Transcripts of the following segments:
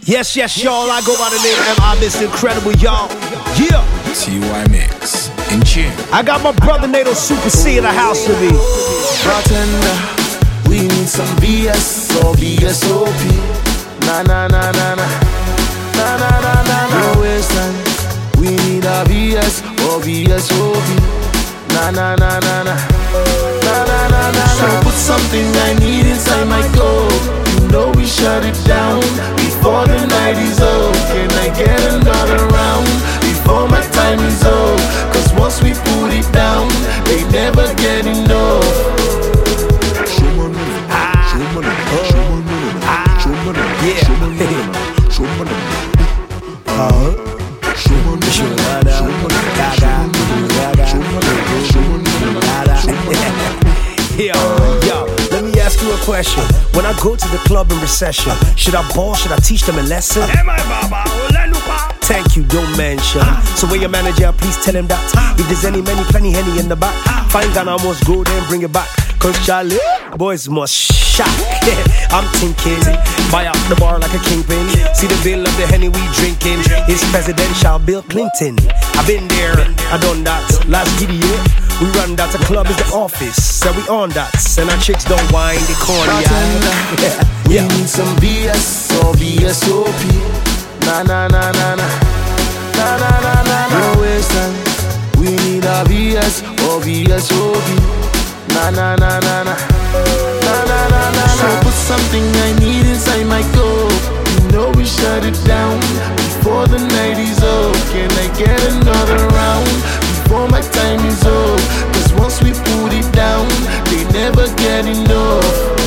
Yes, y'all, I go by the name M.I. Mr. Incredible, y'all. Yeah. TY Mix, in tune. I got my brother Nato Super C in the house with me. Bartender, we need some VS or VSOP. Na na na na na. Na na na na na. No waste time. We need a VS or VSOP. Na na na na na. Na na na na. So put something I need inside my coat. You know we shut it down before the night is over. Can I get another round before my time is over? Cause once we put it down, they never get enough. Yo, let me ask you a question. When I go to the club in recession, should I ball, should I teach them a lesson? Thank you, don't mention. So when your manager, please tell him that if there's plenty Henny in the back, fine gun, I must go there and bring it back. Cause Charlie, boys must shock. I'm thinking, buy out the bar like a kingpin. See the bill of the Henny we drinking. It's presidential Bill Clinton. I've been there, I done that. Last video, we run that. The club is the office, so we on that. And our chicks don't whine, they corny. We need some VS or VSOP. Na na na na na. Na na na na na. No waste time. We need a VS or VSOP. Na na na na na. Na na na na. So put something I need inside my coat. You know we shut it down before the night is over. Can I get another round before my time is over? Cause once we put it down, they never get enough.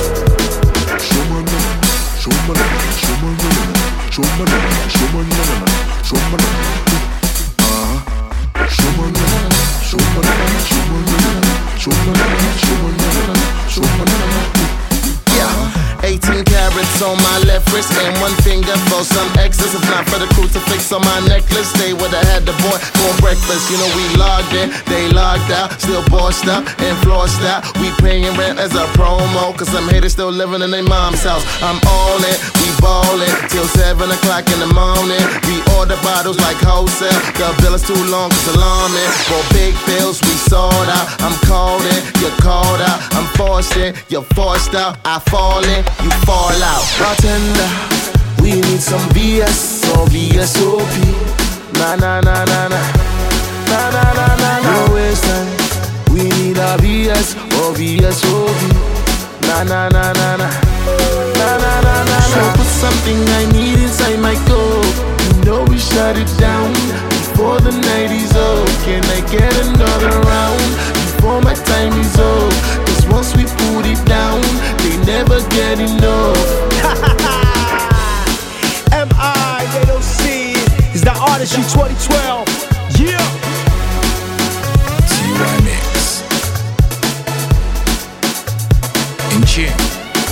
Yeah, 18 carats on my left wrist and one finger for some excess. If not for the crucifix on my necklace, they would've had the boy for breakfast. You know we logged in, they logged out, still bossed up and flossed out. We paying rent as a promo, cause some haters still living in their mom's house. I'm all in, we ballin' till 7 o'clock in the morning. We order bottles like wholesale, the bill is too long, it's alarming. For big bills, we sold out. I'm called in, you're called out. I'm forced in, you're forced out. I fall in, you fall out. Bartender, we need some VS or VSOP. Na na na na na. Na na na na na. No waste time. We need a VS or VSOP. Na na na na na. Na na na na na. So put something I need inside my coat. You know we shut it down before the night is over. Can I get another round before my time is over? Cause once we put it down, they never get enough. M.I. They don't see it. Is that Artistry 2012? Yeah. TY Mix, in tune.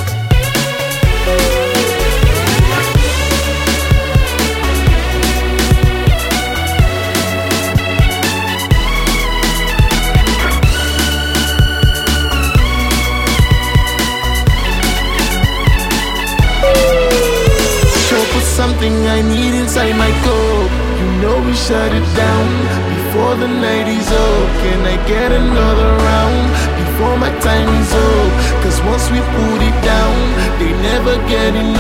Something I need inside my coat. You know we shut it down before the night is over. Can I get another round before my time is over? Cause once we put it down, they never get enough.